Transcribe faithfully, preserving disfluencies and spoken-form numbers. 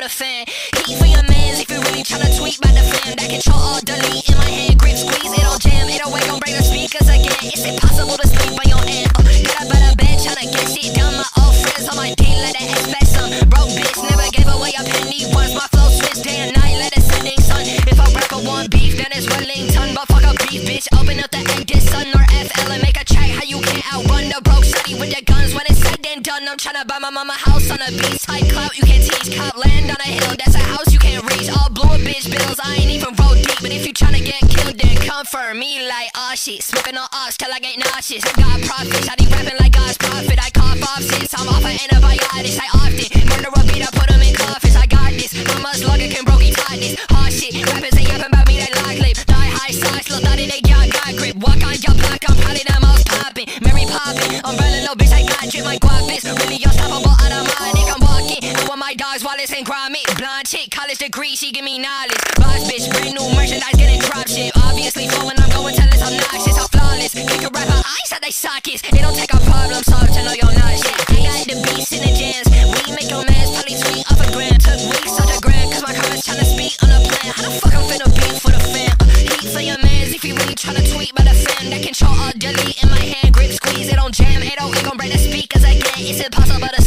the fan. Heat for your mans if you really tryna tweet by the fan. That control all delete in my hand, grip squeeze, it all jam. It away, gon' break the speakers again. It's impossible to sleep on your end. Uh, got up out of bed tryna get shit done. My old friends on my team, let it expect some. Broke bitch, never gave away a penny once. My flow switch day and night, let it sending sun. If a rapper want beef, then it's Wellington. But fuck a beef, bitch, open up the exit sun or F L and make a track. How you can't outrun the broke city with the guns when it's said and done. I'm tryna buy my mama house on a beach. High clout, you can't teach. Cop land on a hill, that's a house you can't reach. All blowing bitch bills, I ain't even roll deep. But if you tryna get killed, then come for me like, aw shit. Smoking on ox till I get nauseous. I got profits, I be rapping like God's prophet. I cough off shit, I'm off of antibiotics. I often murder a beat, I put them in coffins. I got this, how much longer can brokey tie this? Hard shit, rappers ain't yapping about me, they lock lip. Die high size, little daddy, they got got grip. Walk on your block, I'm probably the most poppin'. Mary poppin', umbrella little bitch, I got drip. My guap bitch, really unstoppable, automatic. I'm walking, and with my dogs, Wallace and Gromit. Blonde chick, college degree, she give me knowledge. Boss bitch, brand new merchandise, getting drop shit. Obviously, for when I'm going till it's obnoxious, I'm flawless. Kick a rapper, eyes at they sockets. It don't take a problem solved to know you're not shit. I got the beats in the jams. We make your mans probably tweet off a gram. Took weeks off the gram, cause my comments tryna speak on a plan. How the fuck I'm finna beat for the fam? Uh, heat for your mans if you really tryna tweet by the fam. That control all delete in my hand, grip squeeze, it don't jam. It don't, it gon' break the speakers again. It's impossible to